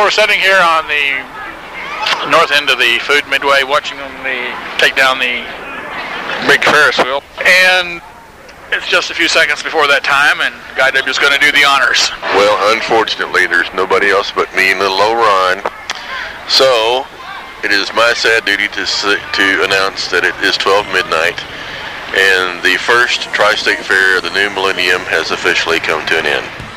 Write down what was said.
we're sitting here on the north end of the Food Midway watching them take down the big Ferris wheel. And it's just a few seconds before that time, and Guy W is going to do the honors. Well, unfortunately, there's nobody else but me and little old Ron. So, it is my sad duty to announce that it is 12 midnight, and the first Tri-State Fair of the new millennium has officially come to an end.